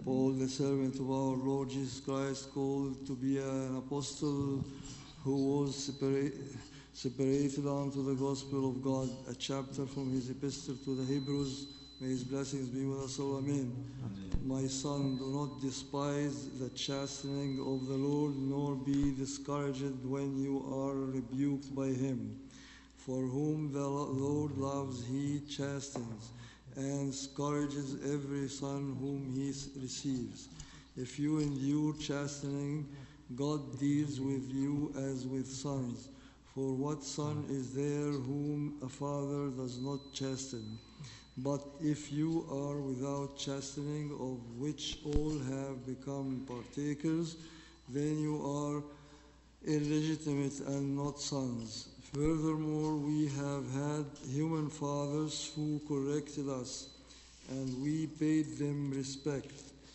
Paul, the servant of our Lord Jesus Christ, called to be an apostle, who was separated unto the gospel of God, a chapter from his epistle to the Hebrews. May his blessings be with us all. Amen. My son, do not despise the chastening of the Lord, nor be discouraged when you are rebuked by him. For whom the Lord loves, he chastens, and scourges every son whom he receives. If you endure chastening, God deals with you as with sons. For what son is there whom a father does not chasten? But if you are without chastening, of which all have become partakers, then you are illegitimate and not sons. Furthermore, we have had human fathers who corrected us, and we paid them respect.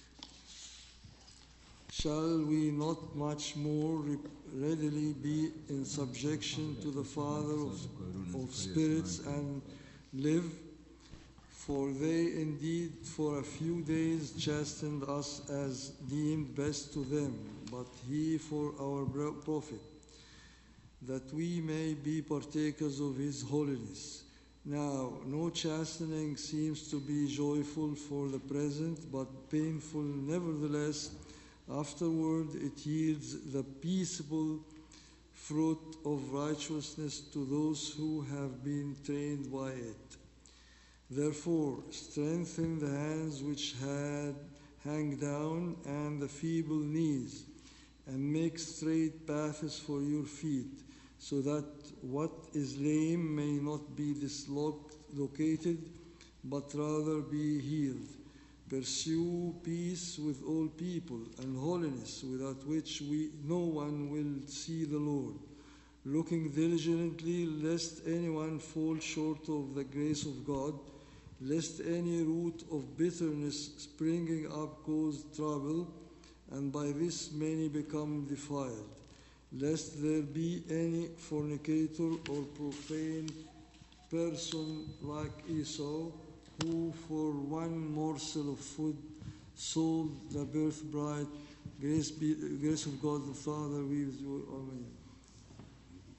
Shall we not much more readily be in subjection to the Father of spirits and live? For they indeed for a few days chastened us as deemed best to them, but he for our profit, that we may be partakers of his holiness. Now, no chastening seems to be joyful for the present, but painful nevertheless. Afterward it yields the peaceable fruit of righteousness to those who have been trained by it. Therefore, strengthen the hands which hang down and the feeble knees, and make straight paths for your feet, so that what is lame may not be dislocated, but rather be healed. Pursue peace with all people, and holiness, without which no one will see the Lord. Looking diligently, lest anyone fall short of the grace of God, lest any root of bitterness springing up cause trouble, and by this many become defiled. Lest there be any fornicator or profane person like Esau, who for one morsel of food sold the birthright. Grace of God the Father be with you. Amen.